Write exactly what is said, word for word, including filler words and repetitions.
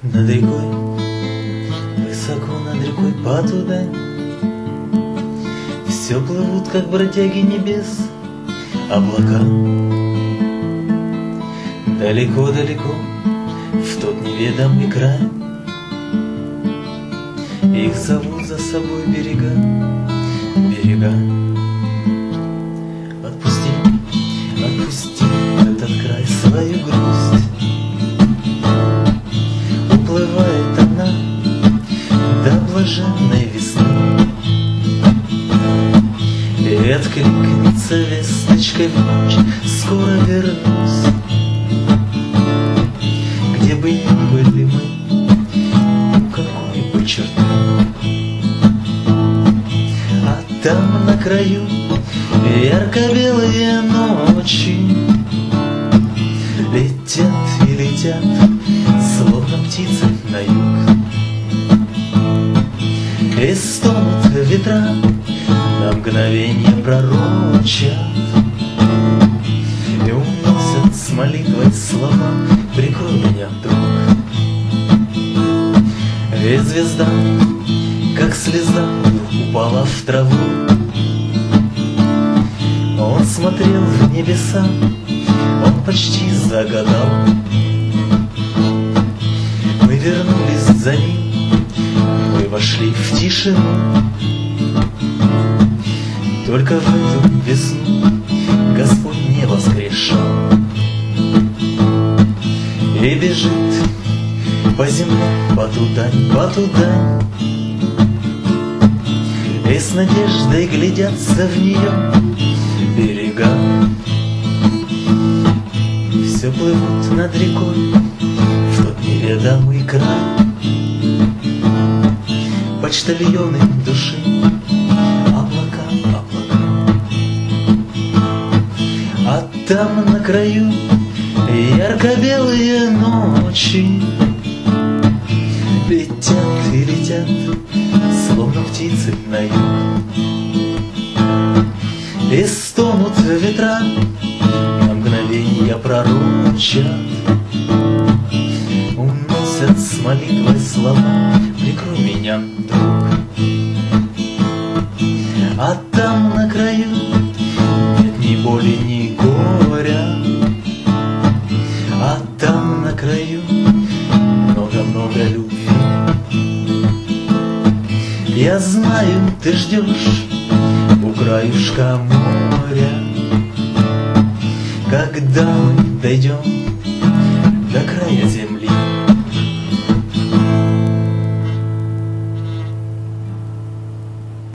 Над рекой, высоко над рекой Патудань, все плывут, как бродяги небес, облака. Далеко-далеко, в тот неведомый край, их зовут за собой берега, берега. Отпусти, отпусти этот край свою грусть. Уплывает она до блаженной весны, и откликнется весточкой в ночь: скоро вернусь. Где бы ни были мы, у какой бы черты, а там на краю ярко-белые ночи летят и летят, словно птицы на юг, и стонут ветра, на мгновенье пророчат, и уносят с молитвой слова: прикрой меня, друг. Ведь звезда, как слеза, упала в траву. Он смотрел в небеса, он почти загадал. Мы вернулись за ним, мы вошли в тишину. Только в эту весну Господь не воскрешал, и бежит по земле Патудань, Патудань, и с надеждой глядятся в нее берега. Все плывут над рекой в тот неведомый край, почтальоны души, облака, облака. А там на краю ярко-белые ночи летят и летят, словно птицы на юг, и стонут ветра, на мгновенье пророчат, уносят с молитвой слова: прикрой меня, друг. А там на краю нет ни боли, ни горя, а там на краю много-много любви. Я знаю, ты ждешь у краюшка моря, когда мы дойдем до края земли.